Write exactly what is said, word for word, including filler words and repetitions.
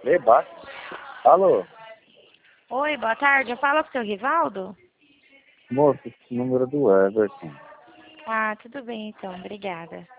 Eba. Alô? Oi, boa tarde. Eu falo com o seu Rivaldo? Moço, esse número é do Everton. Ah, tudo bem então, obrigada.